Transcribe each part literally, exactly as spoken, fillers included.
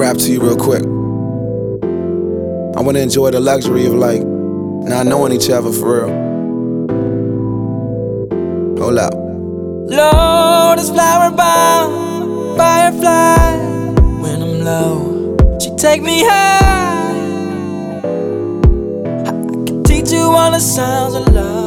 rap to you real quick. I wanna enjoy the luxury of like not knowing each other for real. Hold up. Lotus flower bound, firefly. When I'm low, she take me high. I can teach you all the sounds of love.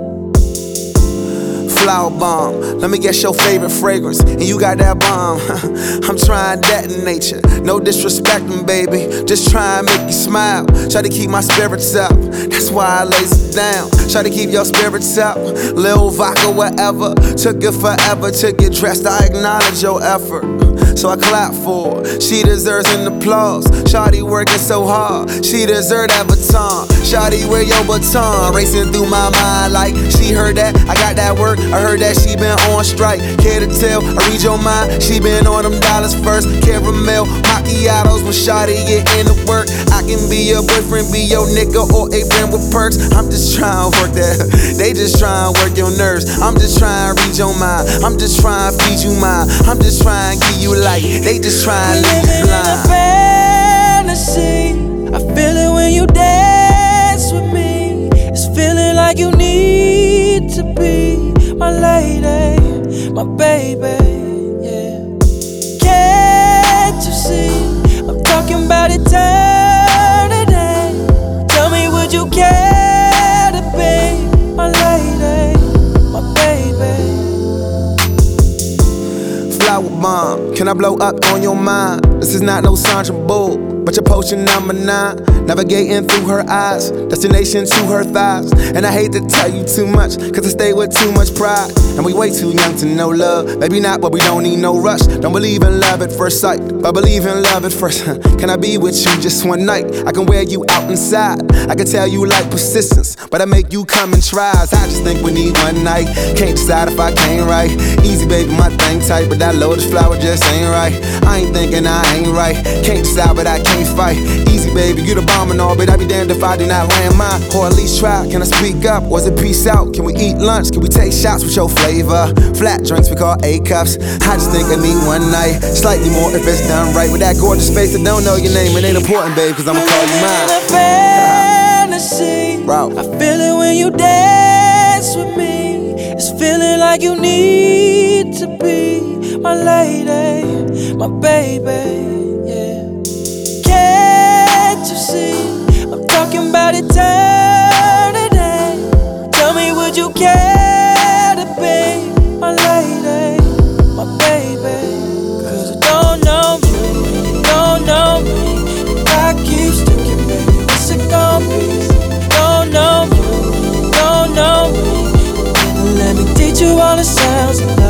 Flower bomb, let me guess your favorite fragrance, and you got that bomb. I'm trying that in nature, no disrespecting, baby. Just try and make you smile. Try to keep my spirits up, that's why I lays it down. Try to keep your spirits up, Lil Vodka, whatever. Took it forever to get dressed, I acknowledge your effort, so I clap for her. She deserves an applause. Shawty working so hard, she deserve that baton. Shawty, wear your baton, racing through my mind like she heard that. I got that work, I heard that she been on strike. Care to tell, I read your mind. She been on them dollars first. Caramel macchiatos when Shawty get into work. I can be your boyfriend, be your nigga, or a friend with perks. I'm just trying to work that. They just trying to work your nerves. I'm just trying to read your mind. I'm just trying to feed you mine. I'm just trying to give you light. They just trying to leave you blind. In a fantasy, I feel it when you dance with me. It's feeling like you need to be my lady, my baby, yeah. Can't you see, I'm talking about eternity. Tell me, would you care to be my lady, my baby? Flower bomb, can I blow up on your mind? This is not no Sandra Bull, but your potion number nine. Navigating through her eyes, destination to her thighs. And I hate to tell you too much, cause I stay with too much pride. And we way too young to know love. Maybe not, but we don't need no rush. Don't believe in love at first sight, but believe in love at first. Can I be with you just one night? I can wear you out inside. I can tell you like persistence, but I make you come in tries. I just think we need one night. Can't decide if I can't right. Easy baby, my thing tight, but that lotus flower just ain't right. I ain't thinking I ain't right. Can't decide, but I can't fight. Easy baby, you the bomb and all, but I be damned if I do not land mine. Or at least try, can I speak up? Was it peace out? Can we eat lunch? Can we take shots with your flavor? Flat drinks we call A-cups. I just think I need one night, slightly more if it's done right. With that gorgeous face that don't know your name, it ain't important, babe, cause I'ma call you mine. In a fantasy, Bro. I feel it when you dance with me. It's feeling like you need to be my lady, my baby. I'm talking about eternity. Tell me, would you care to be my lady, my baby? Cause you don't know me, you don't know me. If I keep sticking, baby, what's it gon' be? You don't know me, you don't know me. Let me teach you all the sounds of love.